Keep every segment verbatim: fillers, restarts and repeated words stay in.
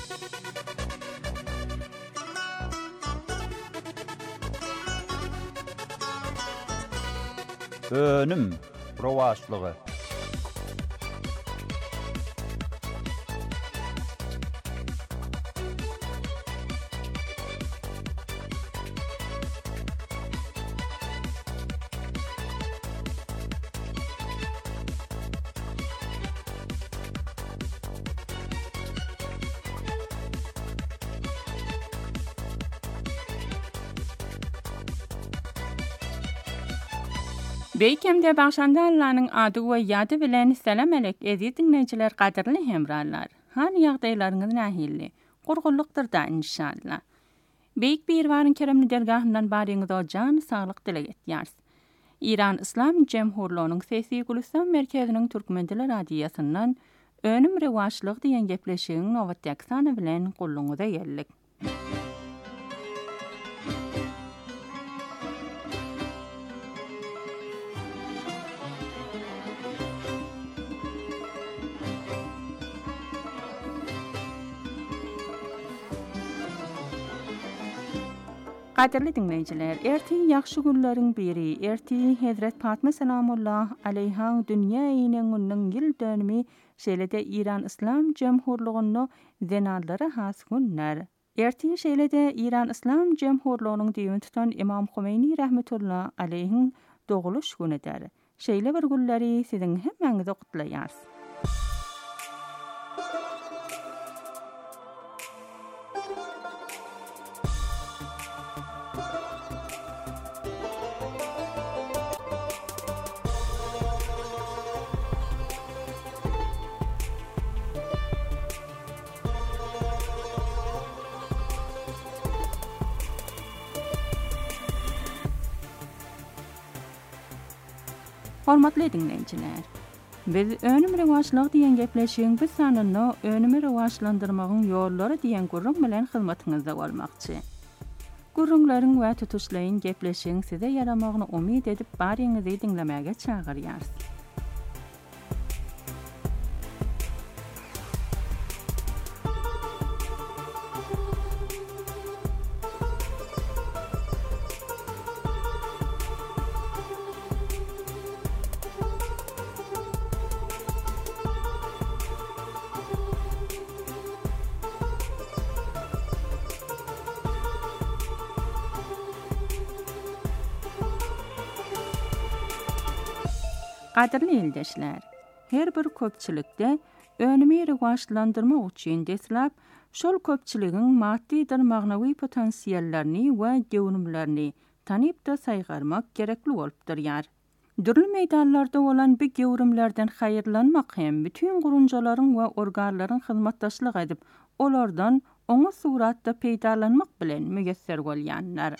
Önüm rowaçlygy. Beýkemde başandallaryň ady we ýady bilen selam elek ezi dinleýijiler gaderli hemrarlar. Han ýagdaýlaryňyz nähilli? Gurgunlukdyr da inşallah. Beýik bir waryň keremli dergahyndan baryňyza jan saglyk dilek etýäris. İran İslam Cemhurluğunyň Sesi Gülistan merkeziniň türkmen dili radiýasyndan önüm rewaçlyk diýen gepleşigiň nowatdaky sany bilen gulluňyza geldik. Qadirli dinleyijiler, erti ýaxşy günleriň biri, erti Hazrat Fatma salamullah aleyha dünýäniň günüň ýyl dönümi şeýlede İran İslam Cemhurlugyny zenallara has günler. Erti şeýlede İran İslam Cemhurlugynyň diýen tutan İmam Humeyni rahmetullah aleyhiň doguluş günüdir. Şeýle bir günleri siziň hemmeňize gutlaýarys. Hormatly dinleýijiler, biz önüm rewaçlyk diýen gepleşigiň bu sanyny önümi rewaçlandyrmagyň ýollary diýen gurrun bilen hyzmatyňyzda bolmakçy. Gurrunlaryň we tutuşlaryň gepleşigiň size ýaramagyny umyt edip baryňyzy dinlemäge çagyrýarys. Qadirli ildeşler, her bir köpçilikde önümi rewaçlandyrmak üçin deslap, şol köpçiligiň maddi magnawy potensiallaryny we gewrimlerini tanyp da saýgarmak gerekli bolup durýar. Dürli meýdanlarda bolan bu gewrimlerden haýyrlanmak hem bütün gurunjalaryň we organlaryň hyzmatdaşlyk edip, olardan oňa suratda peýdalanmak bilen mügesser bolýanlar.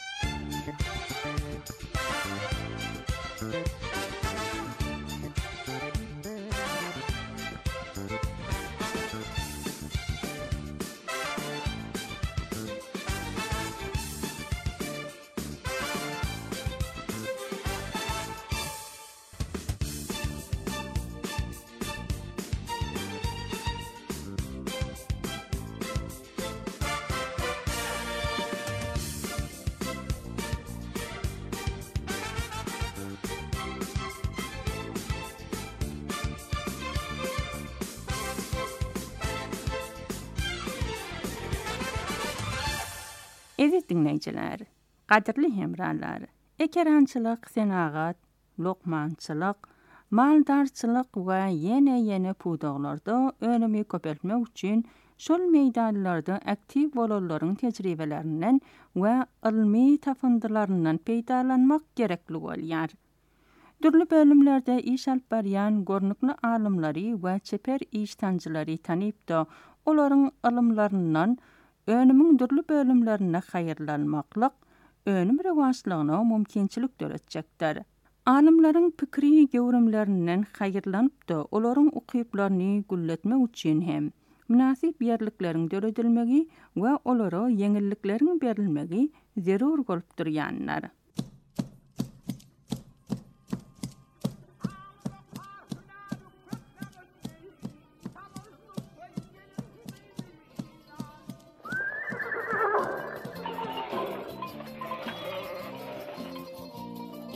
Eziz dinleyijiler, qadirli hemrarlar, ekerançylyk, senagat, lokmançylyk, maldarçylyk we ýene-ýene pudaglarda önümi köpeltmek üçin şol meýdanlarda aktiv bolanlaryň tejribelerinden we ilmi tafandylaryndan peýdalanmak gerekli bolýar. Dürli bölümlerde iş alyp barýan gornukly alymlary we çeper iştanjylary tanyp da olaryň ilmlaryndan önümün dürli bölümlerine haýyrlanmaklyk önüm rewaçlygyna mümkinçilik töretjekdir. Alymlaryň pikri gewrimlerinden haýyrlanyp da olaryň ukyplaryny gulletmek üçin hem münasip ýerlikleriň döredilmegi we olara ýeňillikleriň berilmegi zerur bolup durýanlar.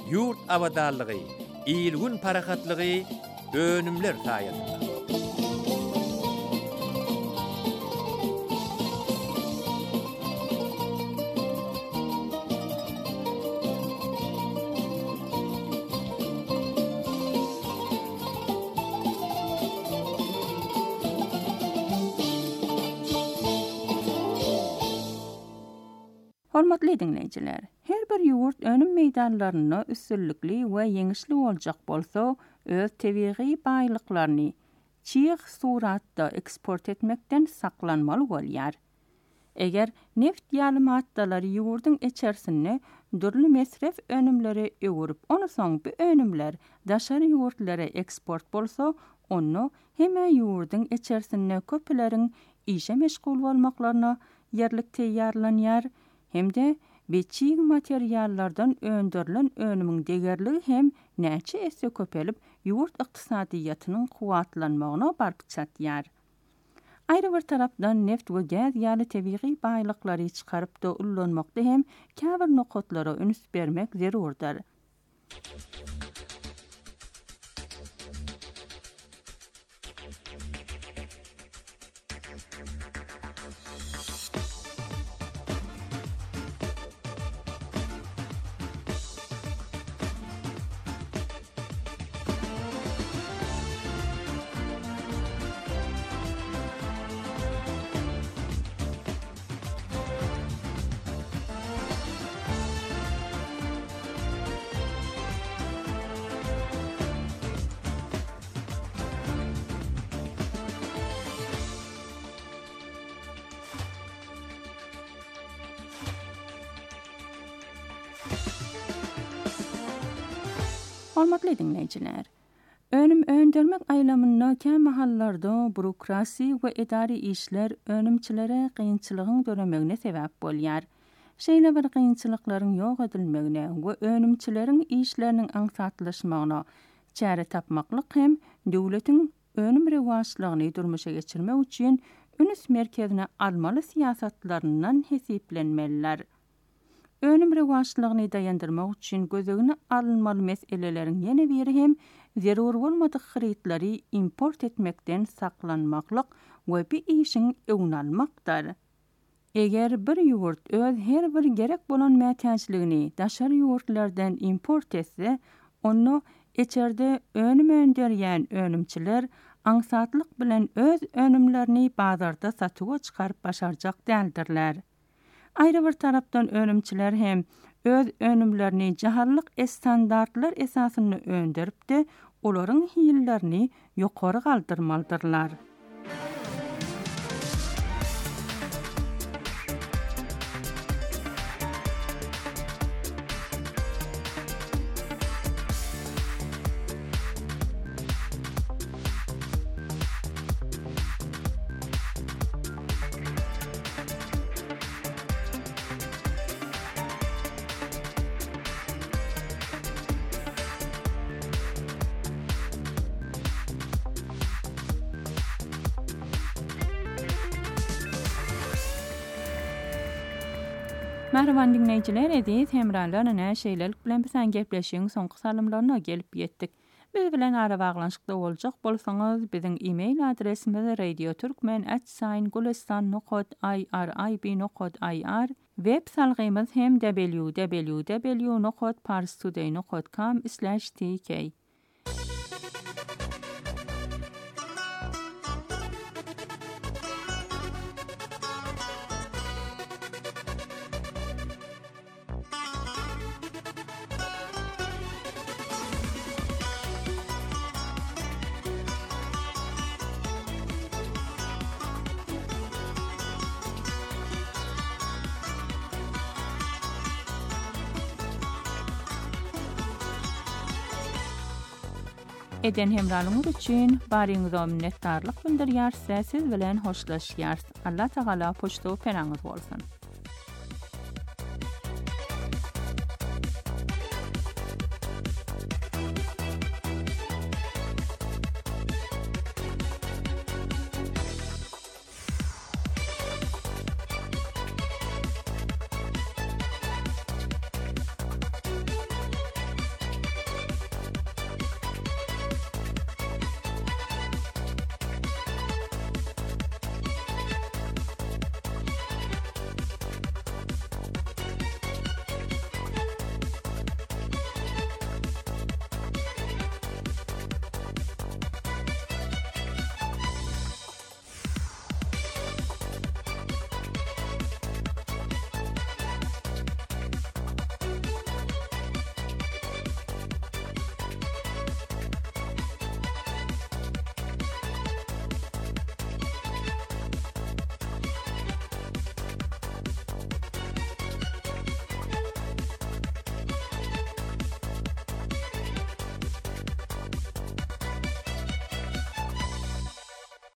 yurt abadarlığı, iyilgun parakatlığı, önümler sayesinde. Hormatly dinleyijiler, her bir ýurt önüm meýdanlaryna üstünlikli we ýeňişli boljak bolsa, öz tebiği baýlyklaryny çiğ suratda eksport etmekden saklanmaly bolýar. Eger neft ýaly maddalary ýurdyň içerisine dürli mesref önümleri öwürip, onu soň bu önümler daşary ýurtlara eksport bolsa, onu heme ýurdyň içerisine köpleriň işe meşgul bolmaklaryna ýerlik teýýarlanýar. Hem de beçiğ materiallardan öndürülen önümün degerligi hem näçe esse köpelip ýurt ykdysadyýatynyň kuwatlanmagyna barp çatýar. Aýry bir tarapdan neft we gaz ýaly tebiği baýlyklary çykaryp da ullanmakda hem käbir nokotlara üns bermek zerurdur. Hormatly dinleyijiler, önüm öndürmek aýlamyna käme hallarda bürokrasi we edari işler önümçilere kynçylygyň dönemegine sebäp bolýar. Şeýle bir kynçylyklaryň ýok edilmegine we önümçileriň işleriniň aňsatlyşmagyna çäre tapmaklyk hem döwletiň önüm rewaçlygyny durmuşa geçirmek üçin üns merkezine almaly siýasatlaryndan hesiplenmeliler. Önüm rewaçlygyny daýandyrmak üçin gözegine alınmaly meseleleriň ýene biri hem zerur bolmadyk hyrytlary import etmekden saklanmaklyk we bu işiň öňüni almakdyr. Eger bir ýurt öz her bir gerek bolan mätäçligini daşary ýurtlardan import etse, onu içerde önüm önderýän önümçiler aňsatlyk bilen öz önümlerini bazarda satyga çykaryp başarjak däldirler. Aýry bir tarapdan önümçiler hem öz önümlerini jaharlyk standartlar esasyny önderip de olaryň hillerini ýokary galdyrmalydylar. Merhaban dinleyijiler, edis hemralarına näşeýlelik bilen bilen gepleşiň soňky salymlaryna gelip ýetdik. Biz bilen ara baglanşykda boljak bolsaňyz, biziň e-mail adresimiz radio turkmen at gulistan nokta i r i b nokta i r, web salgymyz hem w w w nokta parstoday nokta com slash t k. Eden hemralygyňyz üçin baryňyza minnetdarlyk bildirýär, siz bilen hoşlaşýar. Allah Taala poçta peraňyz bolsun.